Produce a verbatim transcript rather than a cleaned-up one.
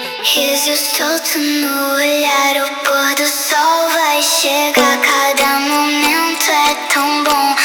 Solto no olhar, o pôr do sol vai chegar. Cada momento é tão bom.